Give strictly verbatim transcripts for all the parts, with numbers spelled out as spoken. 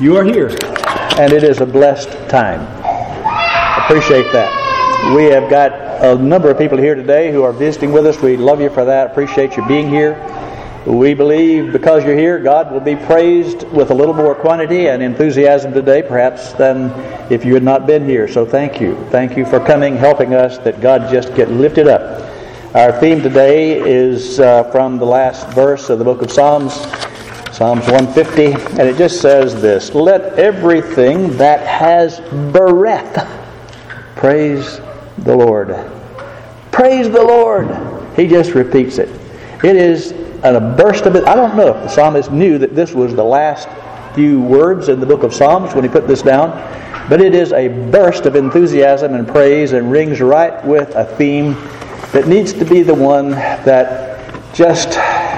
You are here, and it is a blessed time. Appreciate that. We have got a number of people here today who are visiting with us. We love you for that. Appreciate you being here. We believe because you're here, God will be praised with a little more quantity and enthusiasm today, perhaps, than if you had not been here. So thank you. Thank you for coming, helping us, that God just get lifted up. Our theme today is uh, from the last verse of the book of Psalms, Psalms one fifty, and it just says this: "Let everything that has breath praise the Lord." Praise the Lord. He just repeats it. It is a burst of it. I don't know if the psalmist knew that this was the last few words in the book of Psalms when he put this down, but it is a burst of enthusiasm and praise and rings right with a theme that needs to be the one that just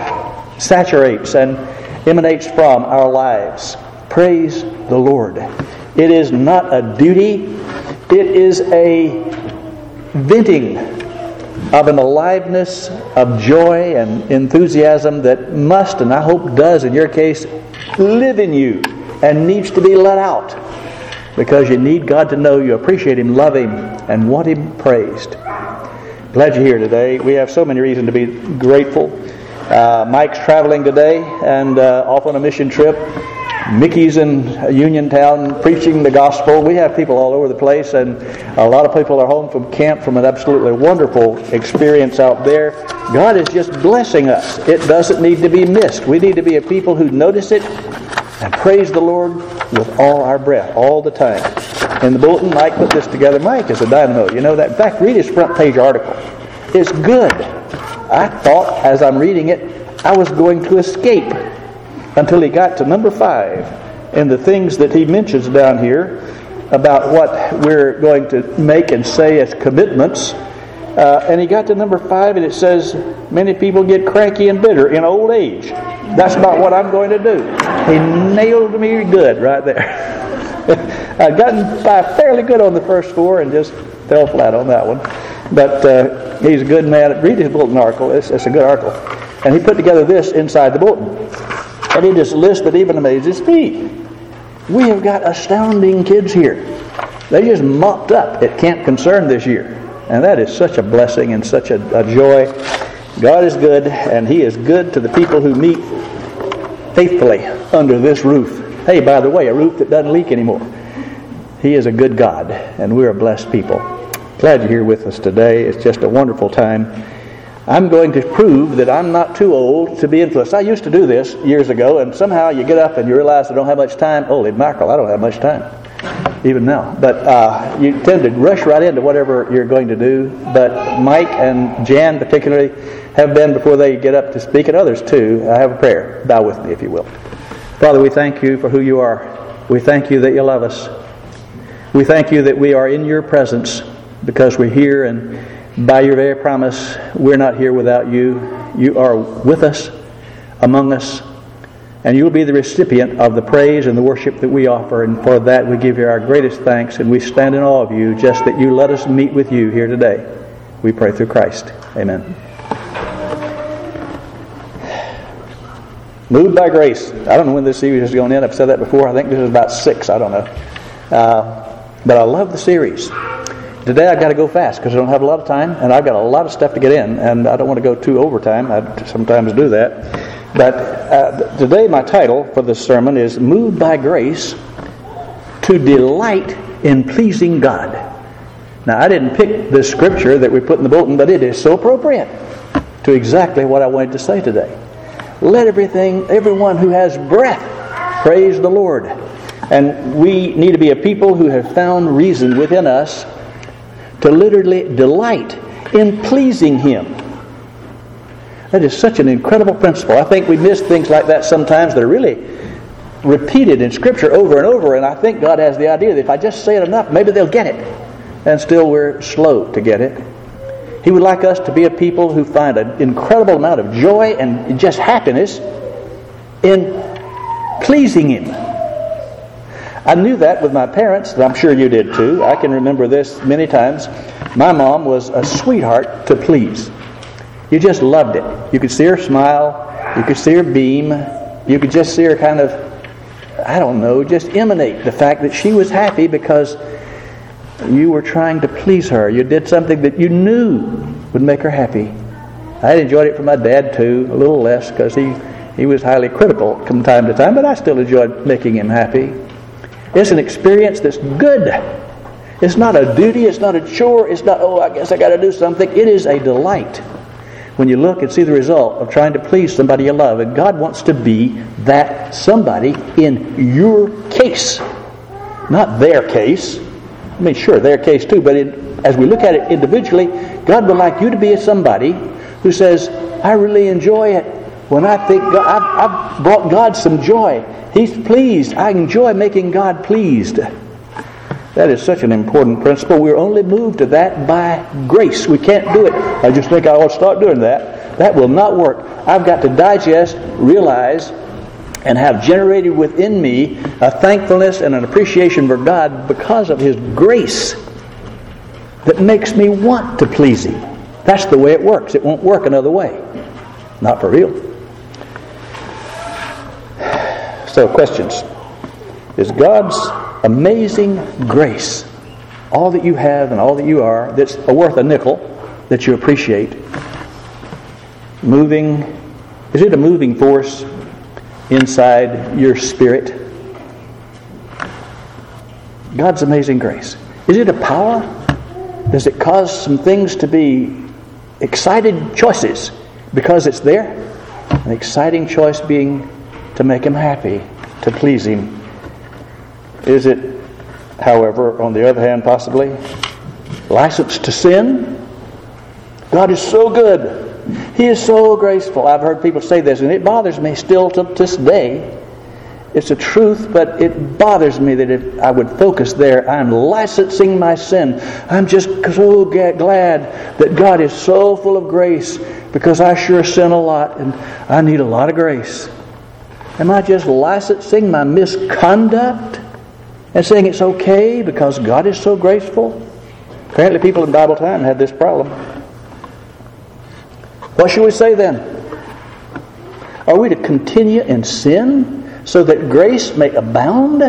saturates and emanates from our lives. Praise the Lord. It is not a duty. It is a venting of an aliveness of joy and enthusiasm that must, and I hope does in your case, live in you and needs to be let out, because you need God to know you appreciate Him, love Him, and want Him praised. Glad you're here today. We have so many reasons to be grateful. Uh, Mike's traveling today and uh, off on a mission trip. Mickey's in Uniontown preaching the gospel. We have people all over the place, and a lot of people are home from camp from an absolutely wonderful experience out there. God is just blessing us. It doesn't need to be missed. We need to be a people who notice it and praise the Lord with all our breath, all the time. In the bulletin, Mike put this together. Mike is a dynamo. You know that. In fact, read his front page article. It's good. I thought, as I'm reading it, I was going to escape until he got to number five and the things that he mentions down here about what we're going to make and say as commitments. Uh, and he got to number five, and it says, many people get cranky and bitter in old age. That's about what I'm going to do. He nailed me good right there. I'd gotten by fairly good on the first four and just fell flat on that one. But uh, he's a good man. Read his bulletin article. It's, it's a good article. And he put together this inside the bulletin. And he just lists that even amazes me. We have got astounding kids here. They just mopped up at Camp Concern this year. And that is such a blessing and such a, a joy. God is good, and He is good to the people who meet faithfully under this roof. Hey, by the way, a roof that doesn't leak anymore. He is a good God, and we're a blessed people. Glad you're here with us today. It's just a wonderful time. I'm going to prove that I'm not too old to be influenced. I used to do this years ago, and somehow you get up and you realize I don't have much time. Holy mackerel, I don't have much time, even now. But uh, you tend to rush right into whatever you're going to do. But Mike and Jan particularly have been, before they get up to speak, and others too. I have a prayer. Bow with me, if you will. Father, we thank You for who You are. We thank You that You love us. We thank You that we are in Your presence because we're here, and by Your very promise, we're not here without You. You are with us, among us, and You'll be the recipient of the praise and the worship that we offer, and for that we give You our greatest thanks, and we stand in awe of You, just that You let us meet with You here today. We pray through Christ. Amen. Moved by grace. I don't know when this series is going to end. I've said that before. I think this is about six. I don't know. Uh, but I love the series. Today I've got to go fast because I don't have a lot of time, and I've got a lot of stuff to get in, and I don't want to go too overtime. I sometimes do that. But uh, today my title for this sermon is Moved by Grace to Delight in Pleasing God. Now, I didn't pick this scripture that we put in the bulletin, but it is so appropriate to exactly what I wanted to say today. Let everything, everyone who has breath, praise the Lord. And we need to be a people who have found reason within us to literally delight in pleasing Him. That is such an incredible principle. I think we miss things like that sometimes that are really repeated in Scripture over and over, and I think God has the idea that if I just say it enough, maybe they'll get it. And still we're slow to get it. He would like us to be a people who find an incredible amount of joy and just happiness in pleasing Him. I knew that with my parents, and I'm sure you did too. I can remember this many times. My mom was a sweetheart to please. You just loved it. You could see her smile. You could see her beam. You could just see her kind of I don't know, just emanate the fact that she was happy because you were trying to please her. You did something that you knew would make her happy. I enjoyed it from my dad too, a little less because he, he was highly critical from time to time, but I still enjoyed making him happy. It's an experience that's good. It's not a duty, it's not a chore, it's not, oh, I guess I got to do something. It is a delight when you look and see the result of trying to please somebody you love. And God wants to be that somebody in your case, not their case. I mean, sure, their case too, but in, as we look at it individually, God would like you to be somebody who says, I really enjoy it when I think God, I've, I've brought God some joy. He's pleased. I enjoy making God pleased. That is such an important principle. We're only moved to that by grace. We can't do it. I just think I ought to start doing that. That will not work. I've got to digest, realize, and have generated within me a thankfulness and an appreciation for God because of His grace that makes me want to please Him. That's the way it works. It won't work another way. Not for real. So, questions. Is God's amazing grace, all that you have and all that you are, that's worth a nickel, that you appreciate, moving, is it a moving force inside your spirit? God's amazing grace. Is it a power? Does it cause some things to be excited choices because it's there? An exciting choice being to make Him happy, to please Him. Is it, however, on the other hand, possibly license to sin? God is so good. He is so graceful. I've heard people say this, and it bothers me still to this day. It's a truth, but it bothers me that if I would focus there, I'm licensing my sin. I'm just so glad that God is so full of grace because I sure sin a lot and I need a lot of grace. Am I just licensing my misconduct and saying it's okay because God is so graceful? Apparently people in Bible time had this problem. What should we say then? Are we to continue in sin so that grace may abound?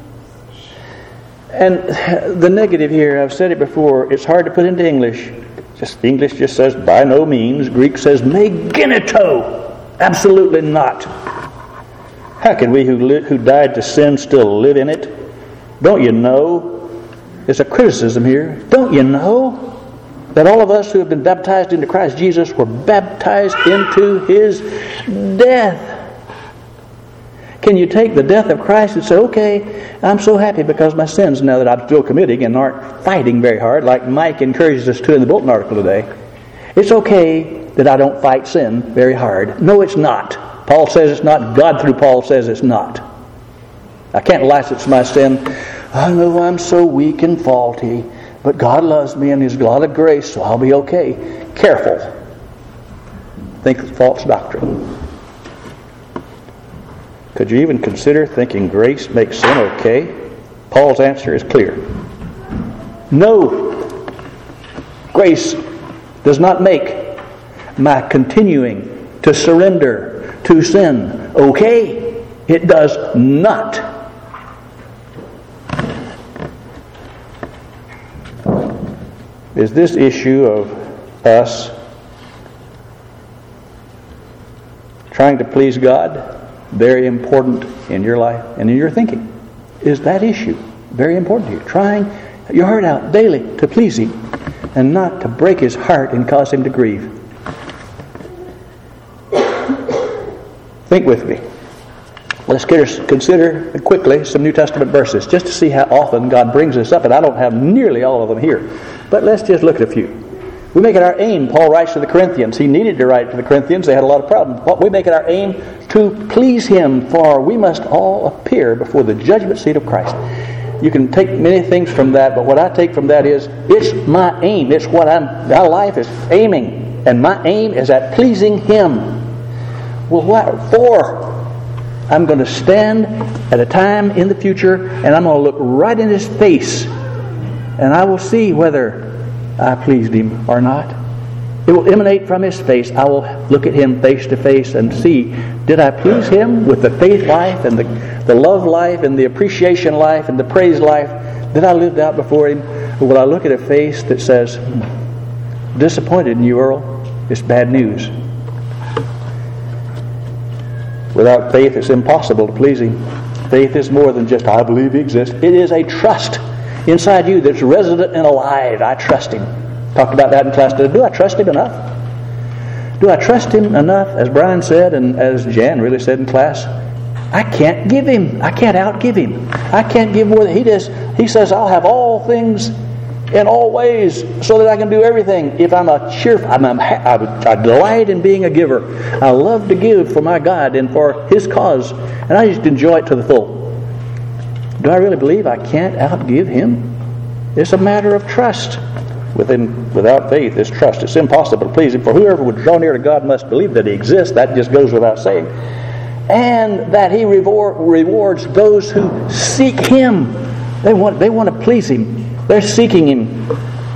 And the negative here, I've said it before, it's hard to put into English. Just English just says by no means. Greek says me genito. Absolutely not. How can we who li- who died to sin still live in it? Don't you know? There's a criticism here. Don't you know that all of us who have been baptized into Christ Jesus were baptized into His death? Can you take the death of Christ and say, okay, I'm so happy because my sins now that I'm still committing and aren't fighting very hard like Mike encourages us to in the bulletin article today. It's okay that I don't fight sin very hard. No, it's not. Paul says it's not. God through Paul says it's not. I can't license my sin. I know I'm so weak and faulty, but God loves me and His God of grace, so I'll be okay. Careful. Think of false doctrine. Could you even consider thinking grace makes sin okay? Paul's answer is clear. No. Grace does not make my continuing to surrender to sin okay. It does not. Is this issue of us trying to please God very important in your life and in your thinking? Is that issue very important to you? Trying your heart out daily to please Him and not to break His heart and cause Him to grieve. Think with me. Let's consider quickly some New Testament verses just to see how often God brings this up, and I don't have nearly all of them here. But let's just look at a few. We make it our aim. Paul writes to the Corinthians. He needed to write to the Corinthians. They had a lot of problems. But we make it our aim to please Him, for we must all appear before the judgment seat of Christ. You can take many things from that, but what I take from that is it's my aim. It's what I'm. My life is aiming, and my aim is at pleasing Him. Well, what for? I'm going to stand at a time in the future, and I'm going to look right in His face, and I will see whether I pleased Him or not. It will emanate from His face. I will look at Him face to face and see, did I please Him with the faith life and the, the love life and the appreciation life and the praise life that I lived out before Him? Or will I look at a face that says, disappointed in you, Earl? It's bad news. Without faith, it's impossible to please Him. Faith is more than just, I believe He exists. It is a trust inside you that's resident and alive. I trust Him. Talked about that in class today. Do I trust Him enough? Do I trust Him enough? As Brian said, and as Jan really said in class, I can't give Him. I can't outgive Him. I can't give more than He does. He says, I'll have all things in all ways so that I can do everything. If I'm a cheerful, I'm, I'm, I, I delight in being a giver. I love to give for my God and for His cause. And I just enjoy it to the full. Do I really believe I can't outgive Him? It's a matter of trust. Within, without faith is trust. It's impossible to please Him. For whoever would draw near to God must believe that He exists. That just goes without saying. And that He reward, rewards those who seek Him. They want, they want to please Him. They're seeking Him.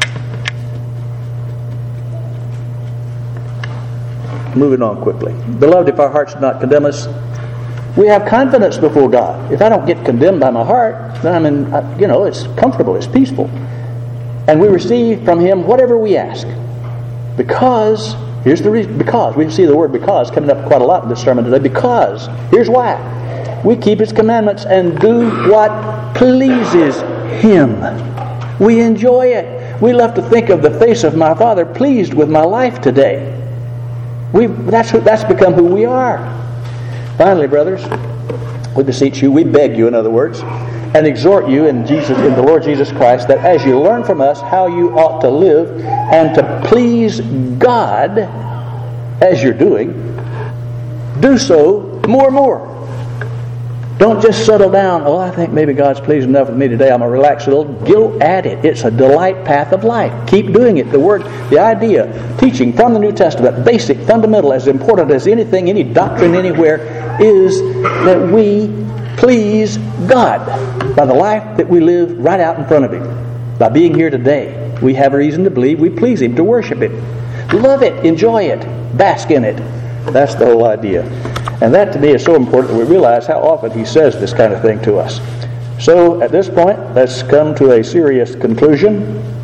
Moving on quickly. Beloved, if our hearts do not condemn us, we have confidence before God. If I don't get condemned by my heart, then I'm in, you know, it's comfortable, it's peaceful. And we receive from Him whatever we ask. Because, here's the reason, because, we see the word because coming up quite a lot in this sermon today. Because, here's why. We keep His commandments and do what pleases Him. We enjoy it. We love to think of the face of my Father pleased with my life today. We that's who, that's become who we are. Finally, brothers, we beseech you, we beg you, in other words, and exhort you in Jesus, in the Lord Jesus Christ, that as you learn from us how you ought to live and to please God, as you're doing, do so more and more. Don't just settle down, oh, I think maybe God's pleased enough with me today, I'm going to relax a little. Go at it. It's a delight path of life. Keep doing it. The word, the idea, teaching from the New Testament, basic, fundamental, as important as anything, any doctrine anywhere, is that we please God by the life that we live right out in front of Him. By being here today, we have a reason to believe we please Him, to worship Him. Love it, enjoy it, bask in it. That's the whole idea. And that to me is so important that we realize how often He says this kind of thing to us. So at this point, let's come to a serious conclusion.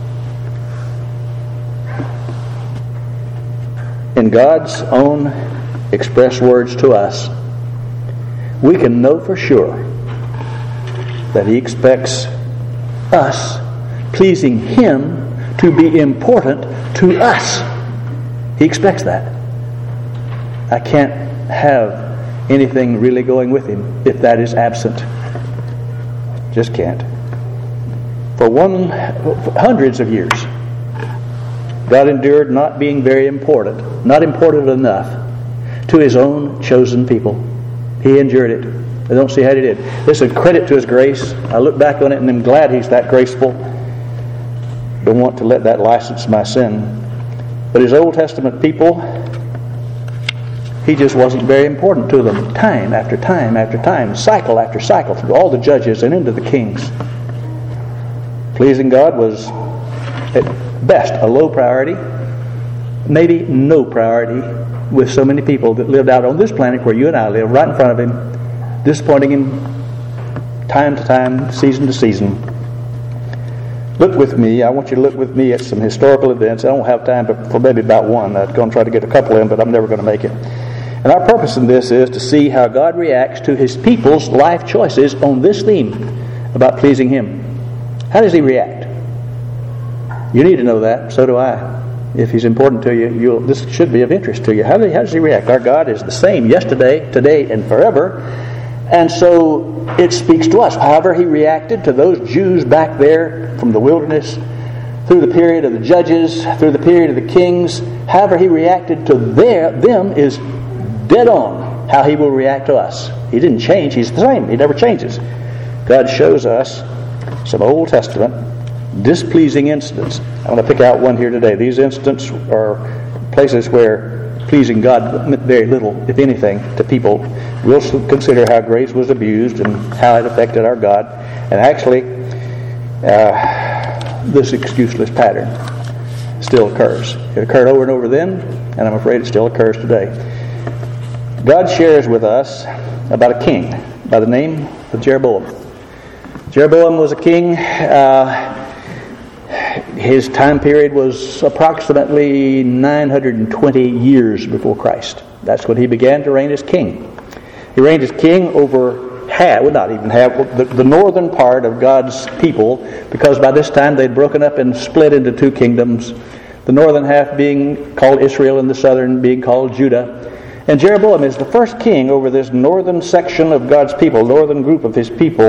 In God's own express words to us, we can know for sure that He expects us pleasing Him to be important to us. He expects that. I can't have anything really going with Him if that is absent. Just can't. For one for hundreds of years, God endured not being very important, not important enough to His own chosen people. He endured it. I don't see how He did. This is a credit to His grace. I look back on it and I'm glad He's that graceful. Don't want to let that license my sin. But His Old Testament people, He just wasn't very important to them. Time after time after time, cycle after cycle, through all the judges and into the kings. Pleasing God was at best a low priority, maybe no priority with so many people that lived out on this planet where you and I live, right in front of Him, disappointing Him time to time, season to season. Look with me. I want you to look with me at some historical events. I don't have time for maybe about one. I'm going to try to get a couple in, but I'm never going to make it. And our purpose in this is to see how God reacts to His people's life choices on this theme about pleasing Him. How does He react? You need to know that. So do I. If He's important to you, you'll, this should be of interest to you. How, do, how does He react? Our God is the same yesterday, today, and forever. And so it speaks to us. However He reacted to those Jews back there from the wilderness, through the period of the judges, through the period of the kings, however He reacted to their, them is dead on how He will react to us. He didn't change. He's the same. He never changes. God shows us some Old Testament displeasing incidents. I want to pick out one here today. These incidents are places where pleasing God meant very little, if anything, to people. We'll consider how grace was abused and how it affected our God. And actually, uh, this excuseless pattern. still occurs. It occurred over and over then, and I'm afraid it still occurs today. God shares with us about a king by the name of Jeroboam. Jeroboam was a king. Uh, his time period was approximately nine hundred twenty years before Christ. That's when he began to reign as king. He reigned as king over half, well not even half, the, the northern part of God's people, because by this time they'd broken up and split into two kingdoms, the northern half being called Israel and the southern being called Judah. And Jeroboam is the first king over this northern section of God's people, northern group of his people.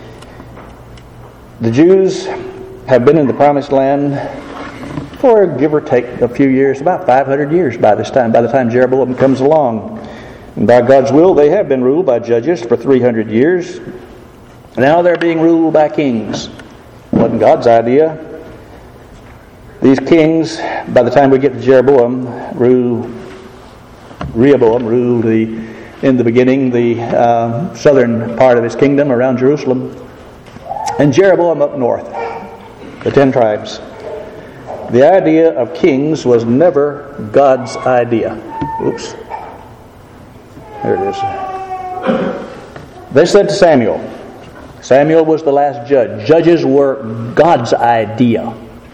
The Jews have been in the Promised Land for give or take a few years, about five hundred years by this time, by the time Jeroboam comes along. And by God's will, they have been ruled by judges for three hundred years. Now they're being ruled by kings. It wasn't God's idea. These kings, by the time we get to Jeroboam, rule, Rehoboam ruled the, in the beginning the uh, southern part of his kingdom around Jerusalem. And Jeroboam up north, the ten tribes. The idea of kings was never God's idea. Oops. There it is. They said to Samuel, Samuel was the last judge. Judges were God's idea.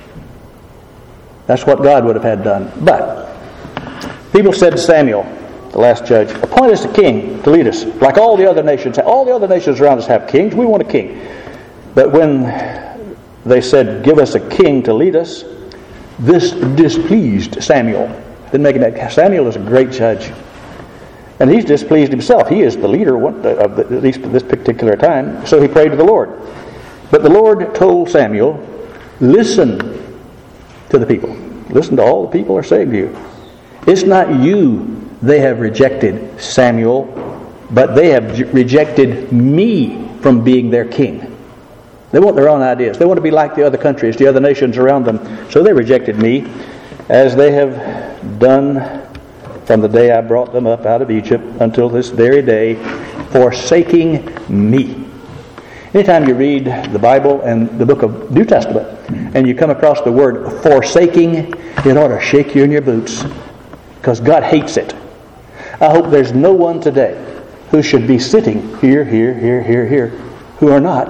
That's what God would have had done. But people said to Samuel, the last judge, appoint us a king to lead us, like all the other nations. All the other nations around us have kings. We want a king. But when they said, give us a king to lead us, this displeased Samuel. Didn't make it. Samuel is a great judge. And he's displeased himself. He is the leader, of the, at least at this particular time. So he prayed to the Lord. But the Lord told Samuel, listen to the people. Listen to all the people are saying to you. It's not you they have rejected, Samuel, but they have rejected me from being their king. They want their own ideas. They want to be like the other countries, the other nations around them. So they rejected me, as they have done from the day I brought them up out of Egypt until this very day, forsaking me. Anytime you read the Bible and the book of New Testament, and you come across the word forsaking, it ought to shake you in your boots, because God hates it. I hope there's no one today who should be sitting here, here, here, here, here, who are not,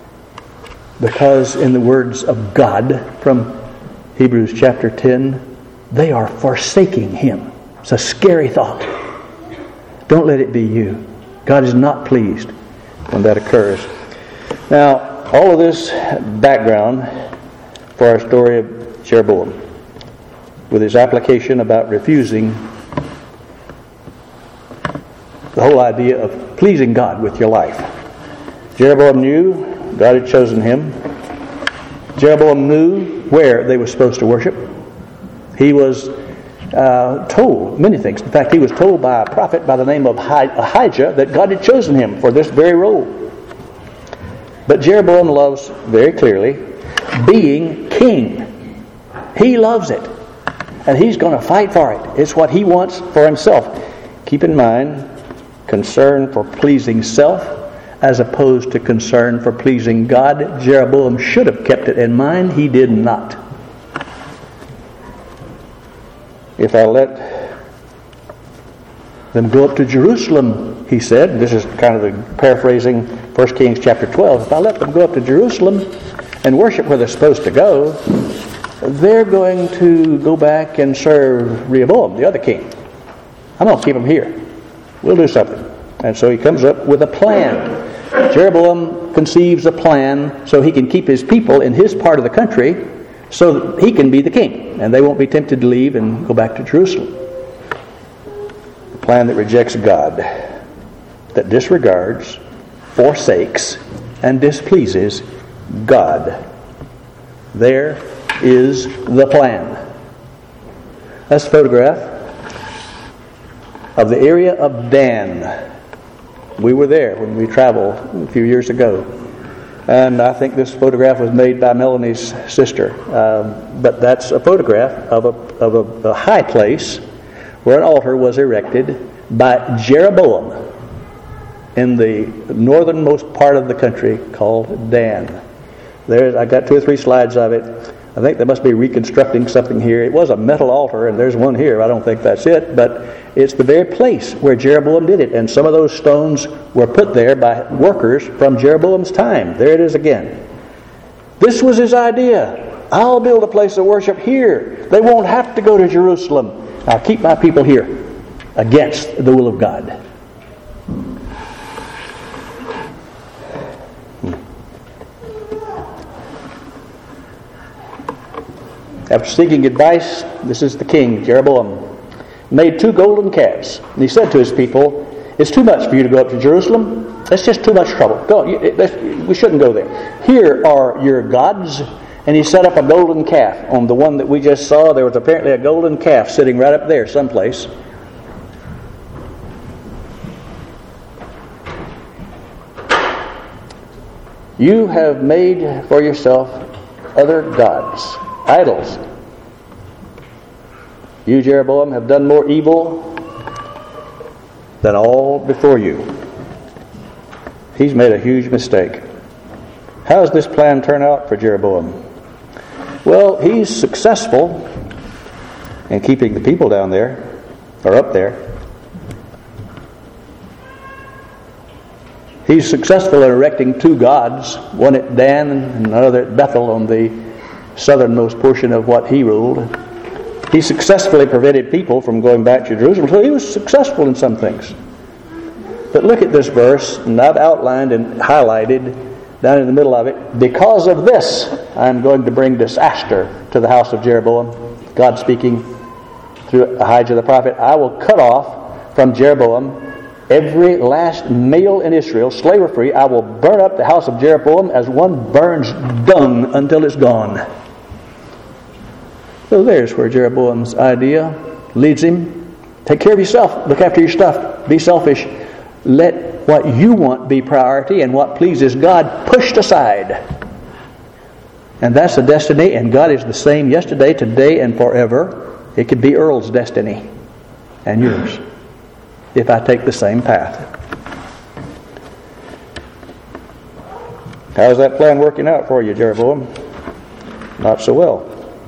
because in the words of God from Hebrews chapter ten, they are forsaking Him. It's a scary thought. Don't let it be you. God is not pleased when that occurs. Now, all of this background for our story of Jeroboam, with his application about refusing the whole idea of pleasing God with your life. Jeroboam knew God had chosen him. Jeroboam knew where they were supposed to worship. He was uh, told many things. In fact, he was told by a prophet by the name of Ahijah that God had chosen him for this very role. But Jeroboam loves very clearly being king. He loves it. And he's going to fight for it. It's what he wants for himself. Keep in mind, concern for pleasing self as opposed to concern for pleasing God. Jeroboam should have kept it in mind. He did not. If I let them go up to Jerusalem, he said, this is kind of the paraphrasing First Kings chapter twelve, if I let them go up to Jerusalem and worship where they're supposed to go, they're going to go back and serve Rehoboam, the other king. I'm going to keep them here. We'll do something. And so he comes up with a plan. Jeroboam conceives a plan so he can keep his people in his part of the country so he can be the king. And they won't be tempted to leave and go back to Jerusalem. A plan that rejects God, that disregards, forsakes, and displeases God. There is the plan. That's a photograph of the area of Dan. We were there when we traveled a few years ago. And I think this photograph was made by Melanie's sister. Um, but that's a photograph of, a, of a, a high place where an altar was erected by Jeroboam in the northernmost part of the country called Dan. There's, I got two or three slides of it. I think they must be reconstructing something here. It was a metal altar, and there's one here. I don't think that's it, but it's the very place where Jeroboam did it. And some of those stones were put there by workers from Jeroboam's time. There it is again. This was his idea. I'll build a place of worship here. They won't have to go to Jerusalem. I'll keep my people here against the will of God. After seeking advice, this is the king, Jeroboam, made two golden calves. And he said to his people, it's too much for you to go up to Jerusalem. That's just too much trouble. Go, we shouldn't go there. Here are your gods. And he set up a golden calf. On the one that we just saw, there was apparently a golden calf sitting right up there someplace. You have made for yourself other gods, idols. You, Jeroboam, have done more evil than all before you. He's made a huge mistake. How does this plan turn out for Jeroboam? Well, he's successful in keeping the people down there, or up there. He's successful in erecting two gods, one at Dan and another at Bethel on the southernmost portion of what he ruled. He successfully prevented people from going back to Jerusalem, so he was successful in some things. But look at this verse, and I've outlined and highlighted down in the middle of it. Because of this, I'm going to bring disaster to the house of Jeroboam. God speaking through Ahijah the prophet. I will cut off from Jeroboam every last male in Israel, slave or free. I will burn up the house of Jeroboam as one burns dung until it's gone. So there's where Jeroboam's idea leads him. Take care of yourself. Look after your stuff. Be selfish. Let what you want be priority, and what pleases God pushed aside. And that's the destiny, and God is the same yesterday, today, and forever. It could be Earl's destiny and yours if I take the same path. How's that plan working out for you, Jeroboam? Not so well.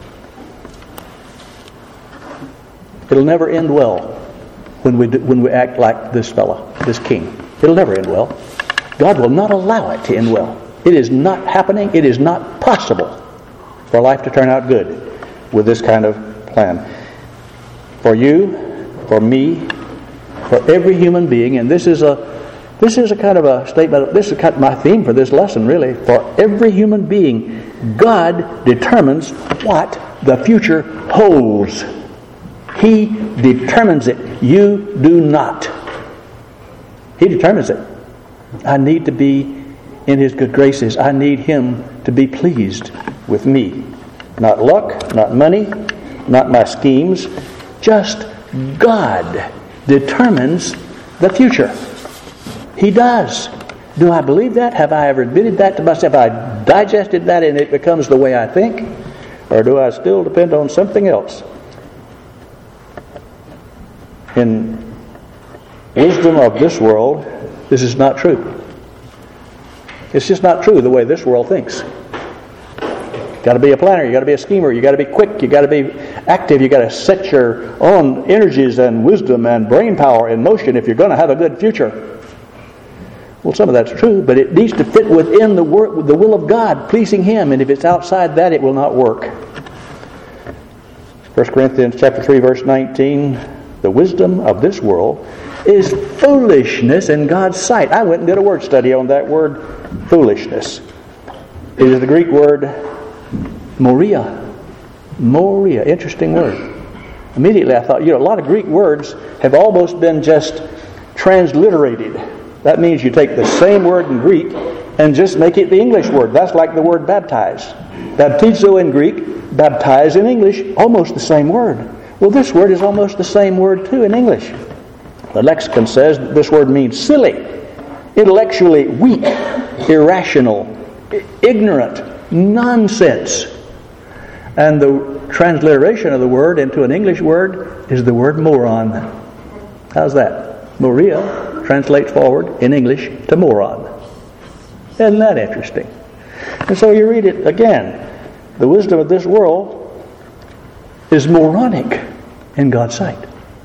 It'll never end well when we do, when we act like this fellow, this king. It'll never end well. God will not allow it to end well. It is not happening. It is not possible for life to turn out good with this kind of plan. For you, for me, for every human being, and this is a this is a kind of a statement. This is kind of my theme for this lesson, really. For every human being, God determines what the future holds. He determines it. You do not. He determines it. I need to be in His good graces. I need Him to be pleased with me. Not luck, not money, not my schemes. Just God determines the future. He does. Do I believe that? Have I ever admitted that to myself? Have I digested that and it becomes the way I think? Or do I still depend on something else? In wisdom of this world, this is not true. It's just not true the way this world thinks. You've got to be a planner, you've got to be a schemer, you've got to be quick, you've got to be active, you've got to set your own energies and wisdom and brain power in motion if you're going to have a good future. Well, some of that's true, but it needs to fit within the, wor- the will of God, pleasing Him, and if it's outside that, it will not work. First Corinthians chapter three, verse nineteen, the wisdom of this world is foolishness in God's sight. I went and did a word study on that word, foolishness. It is the Greek word moria. Moria, interesting word. Immediately I thought, you know, a lot of Greek words have almost been just transliterated. That means you take the same word in Greek and just make it the English word. That's like the word baptize. Baptizo in Greek, baptize in English, almost the same word. Well, this word is almost the same word too in English. The lexicon says that this word means silly, intellectually weak, irrational, ignorant, nonsense. And the transliteration of the word into an English word is the word moron. How's that? Moria translates forward in English to moron. Isn't that interesting? And so you read it again. the wisdom of this world is moronic in God's sight.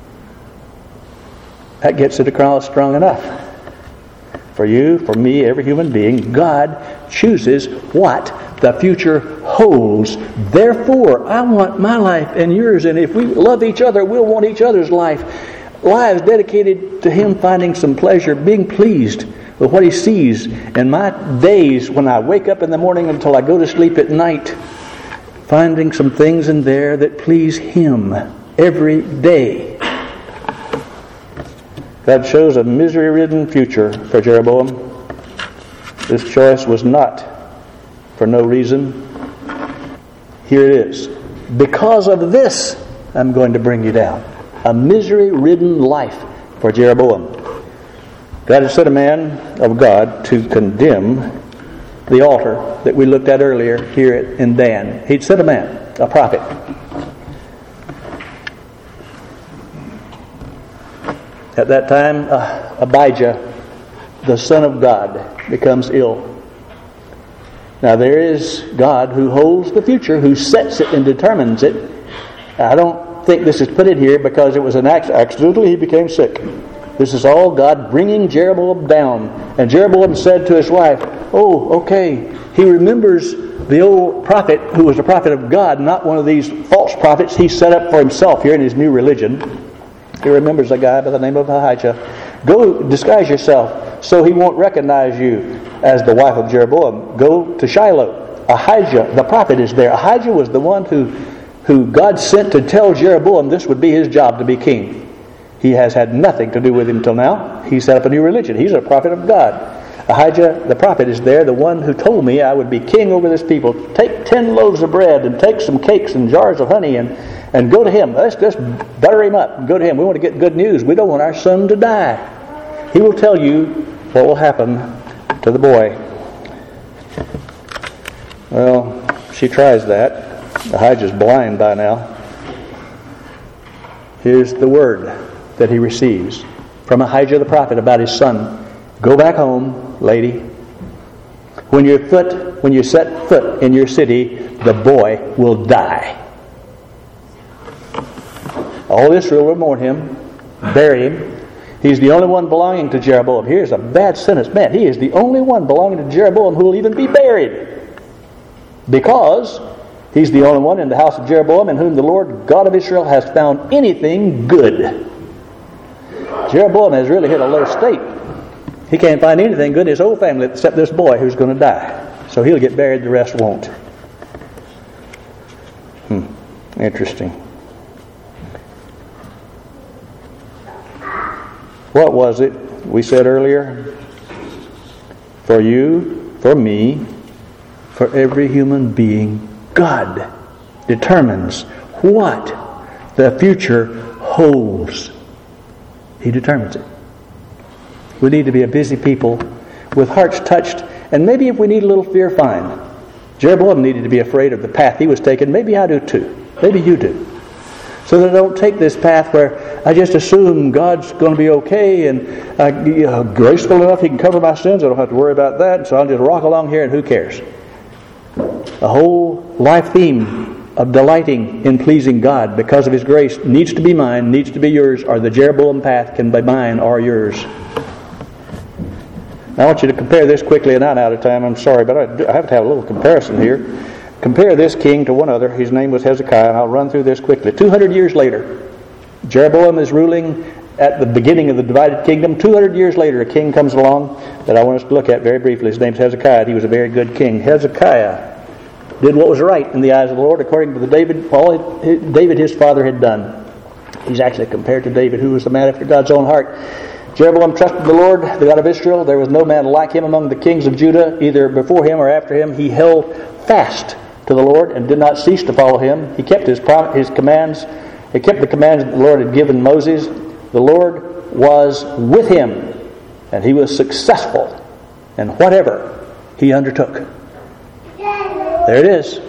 That gets it across strong enough. For you, for me, every human being, God chooses what the future holds. Therefore, I want my life and yours, and if we love each other, we'll want each other's life. Lives dedicated to Him finding some pleasure, being pleased with what He sees. And my days, when I wake up in the morning until I go to sleep at night, finding some things in there that please Him every day. God shows a misery-ridden future for Jeroboam. This choice was not for no reason. Here it is. Because of this, I'm going to bring you down. A misery-ridden life for Jeroboam. God had set a man of God to condemn the altar that we looked at earlier here in Dan. He'd set a man, a prophet. At that time, uh, Abijah, the son of God, becomes ill. Now there is God who holds the future, who sets it and determines it. I don't think this is put in here because it was an accident. Accidentally he became sick. This is all God bringing Jeroboam down. And Jeroboam said to his wife, oh, okay. He remembers the old prophet who was a prophet of God, not one of these false prophets he set up for himself here in his new religion. He remembers a guy by the name of Ahijah. Go disguise yourself so he won't recognize you as the wife of Jeroboam. Go to Shiloh. Ahijah, the prophet, is there. Ahijah was the one who, who God sent to tell Jeroboam this would be his job to be king. He has had nothing to do with him until now. He set up a new religion. He's a prophet of God. Ahijah, the prophet, is there, the one who told me I would be king over this people. Take ten loaves of bread and take some cakes and jars of honey and, and go to him. Let's just butter him up and go to him. We want to get good news. We don't want our son to die. He will tell you what will happen to the boy. Well, she tries that. Ahijah's blind by now. Here's the word that he receives from Ahijah the prophet about his son. Go back home, lady. When your foot, when you set foot in your city, the boy will die. All Israel will mourn him, bury him. He's the only one belonging to Jeroboam. Here's a bad sentence. Man, he is the only one belonging to Jeroboam who will even be buried. Because he's the only one in the house of Jeroboam in whom the Lord God of Israel has found anything good. Jeroboam has really hit a low state. He can't find anything good in his whole family except this boy who's going to die. So he'll get buried, the rest won't. Hmm. Interesting. What was it we said earlier? For you, for me, for every human being, God determines what the future holds. He determines it. We need to be a busy people with hearts touched, and maybe if we need a little fear, fine. Jeroboam needed to be afraid of the path he was taking. Maybe I do too. Maybe you do. So that I don't take this path where I just assume God's going to be okay and uh, you know, graceful enough He can cover my sins. I don't have to worry about that. So I'll just rock along here and who cares? The whole life theme of delighting in pleasing God because of His grace needs to be mine, needs to be yours, or the Jeroboam path can be mine or yours. Now I want you to compare this quickly, and I'm out of time, I'm sorry, but I have to have a little comparison here. Compare this king to one other. His name was Hezekiah, and I'll run through this quickly. two hundred years later, Jeroboam is ruling at the beginning of the divided kingdom. two hundred years later, a king comes along that I want us to look at very briefly. His name's Hezekiah. He was a very good king. Hezekiah did what was right in the eyes of the Lord according to the David, all David his father had done. He's actually compared to David, who was a man after God's own heart. Jeroboam trusted the Lord, the God of Israel. There was no man like him among the kings of Judah, either before him or after him. He held fast to the Lord and did not cease to follow him. He kept his prom- his commands. He kept the commands that the Lord had given Moses. The Lord was with him, and he was successful in whatever he undertook. There it is.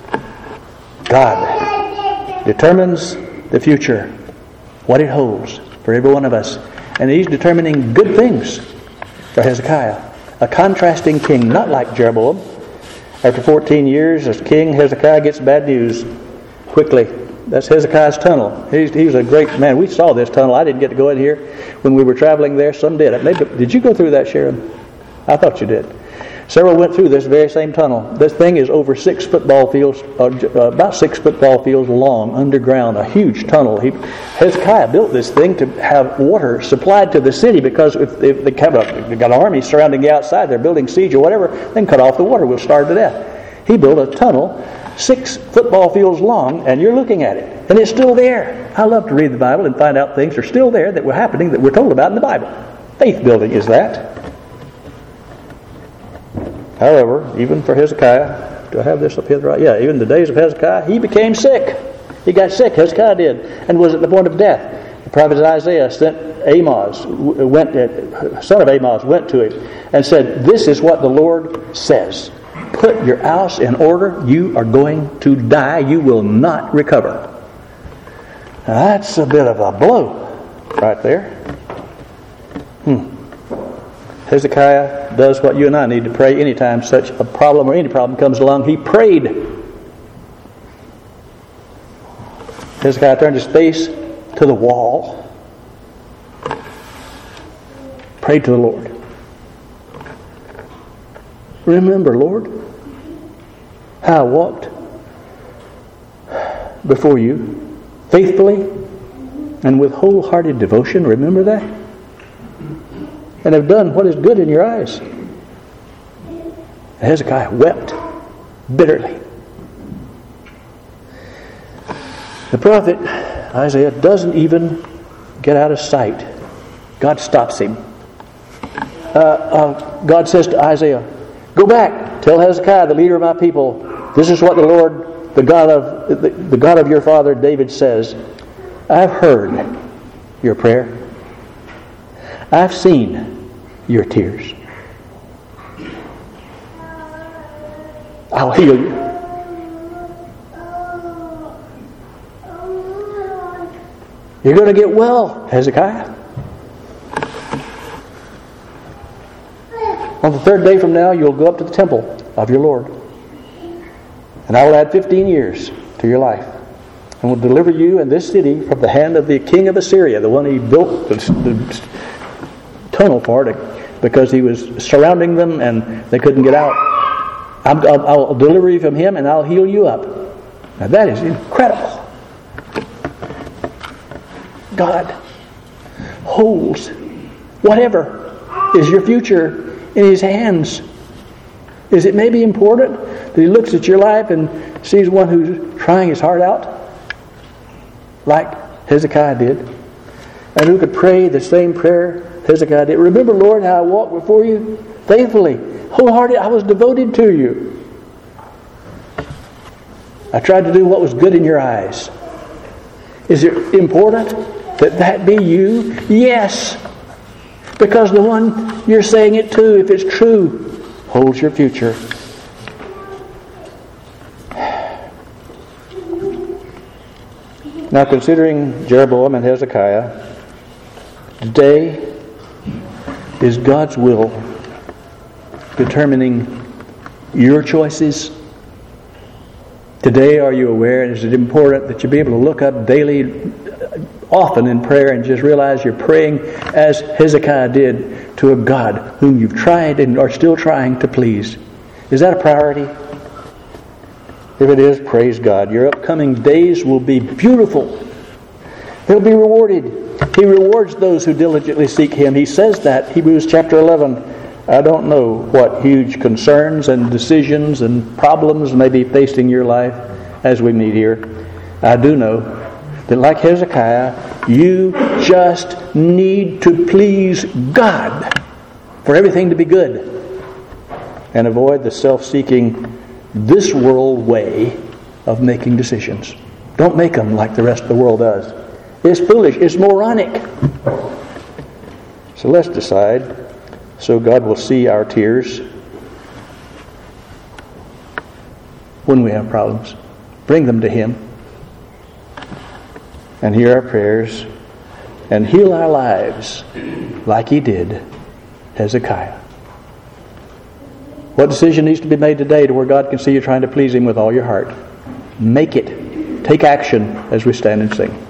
God determines the future, what it holds for every one of us. And He's determining good things for Hezekiah. A contrasting king, not like Jeroboam. After fourteen years as king, Hezekiah gets bad news quickly. That's Hezekiah's tunnel. He's, he was a great man. We saw this tunnel. I didn't get to go in here when we were traveling there. Some did. Maybe, did you go through that, Sharon? I thought you did. Several went through this very same tunnel. This thing is over six football fields, uh, about six football fields long, underground, a huge tunnel. He, Hezekiah built this thing to have water supplied to the city, because if, if they have a, they've got an army surrounding the outside, they're building siege or whatever, they can cut off the water, we'll starve to death. He built a tunnel six football fields long, and you're looking at it, and it's still there. I love to read the Bible and find out things are still there that were happening that we're told about in the Bible. Faith building is that. However, even for Hezekiah, do I have this up here? Right? Yeah, even the days of Hezekiah, he became sick. He got sick, Hezekiah did, and was at the point of death. The prophet Isaiah sent Amos, went, son of Amos, went to him and said, "This is what the Lord says. Put your house in order. You are going to die. You will not recover." Now, that's a bit of a blow right there. Hmm. Hezekiah does what you and I need to pray anytime such a problem or any problem comes along. He prayed. Hezekiah turned his face to the wall. Prayed to the Lord. "Remember, Lord, how I walked before you faithfully and with wholehearted devotion." Remember that? "And have done what is good in your eyes." And Hezekiah wept bitterly. The prophet Isaiah doesn't even get out of sight. God stops him. Uh, uh, God says to Isaiah, "Go back, tell Hezekiah, the leader of my people, this is what the Lord, the God of the, the God of your father David says. I've heard your prayer. I've seen your tears. I'll heal you. You're going to get well, Hezekiah. On the third day from now, you'll go up to the temple of your Lord. And I will add fifteen years to your life. And will deliver you and this city from the hand of the king of Assyria, the one he built the, the tunnel for, to, because he was surrounding them and they couldn't get out. I'll, I'll, I'll deliver you from him and I'll heal you up." Now that is incredible. God holds whatever is your future in His hands. Is it maybe important that He looks at your life and sees one who's trying his heart out, like Hezekiah did, and who could pray the same prayer Hezekiah did? "Remember, Lord, how I walked before you faithfully, wholehearted. I was devoted to you. I tried to do what was good in your eyes." Is it important that that be you? Yes. Because the one you're saying it to, if it's true, holds your future. Now, considering Jeroboam and Hezekiah, today is God's will determining your choices. Today, are you aware, and is it important that you be able to look up daily, often in prayer, and just realize you're praying as Hezekiah did to a God whom you've tried and are still trying to please? Is that a priority? If it is, praise God. Your upcoming days will be beautiful. They'll be rewarded. He rewards those who diligently seek Him. He says that, Hebrews chapter eleven. I don't know what huge concerns and decisions and problems may be facing your life as we meet here. I do know that, like Hezekiah, you just need to please God for everything to be good, and avoid the self-seeking, this world way of making decisions. Don't make them like the rest of the world does. It's foolish. It's moronic. So let's decide, so God will see our tears when we have problems. Bring them to Him and hear our prayers and heal our lives like He did Hezekiah. What decision needs to be made today to where God can see you trying to please Him with all your heart? Make it. Take action as we stand and sing.